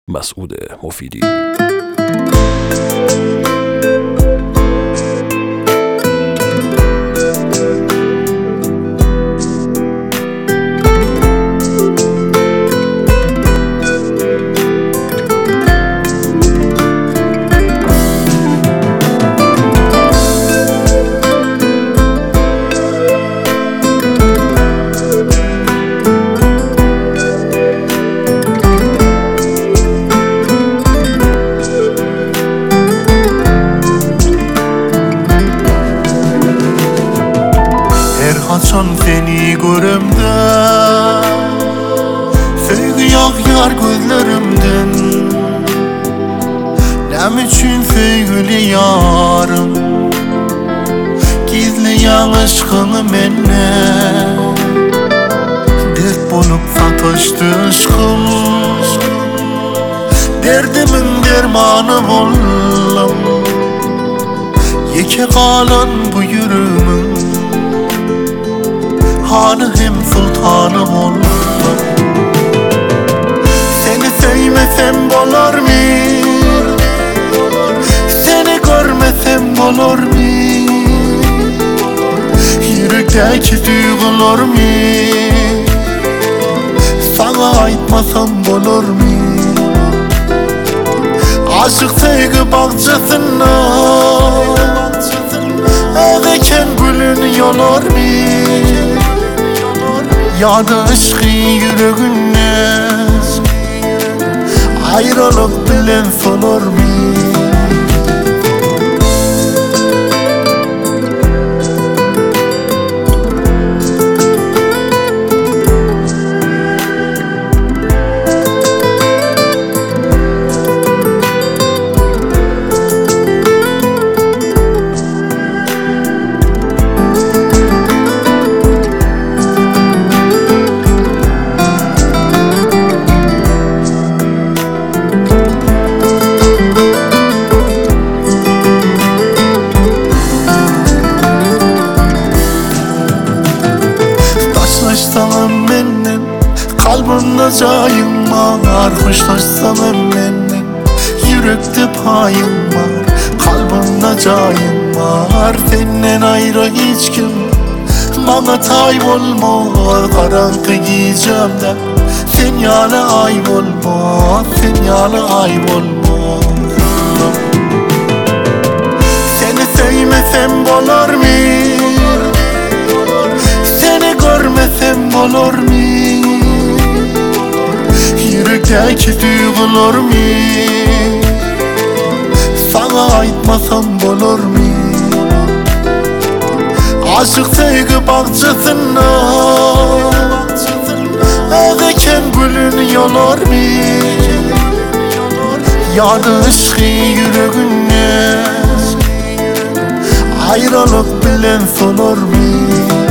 مسعود مفیدی. Haçan seni görümde Söygü yağyar gözlerimden Nem üçün söygülü yarım Gizleyen aşkını menne Dert bolup sataştı aşkım Derdimin dermanı oldum Yeke kalan bu yürümün Hanı hem sultanım olma Seni sevmesem olur mu? Seni görmesem olur mu? Yürekteki duygular mı? Sana aytmasam olur mu? Aşık sevgi bahçesinde Ödeken gülün yolar mı? Ya da aşkı yüreğine Ayrılık bilen solar mı? Hoşlaşsam benden Kalbimde cayım var Hoşlaşsam benden Yürekte payım var Kalbimde cayım var Senden ayrı hiç kim Bana tay olma Karanlık giyeceğim de Sen yana ay olma Sen yana ay olma Seni sevmesem olur mu? Görmesem olur mu? Yürekteki duygular mı? Sana aytmasam olur mu? Aşık sevgi bahçesinde Ödeken gülün yolar mı? Ya da aşkı yüreğine Ayrılık bilen solar mı?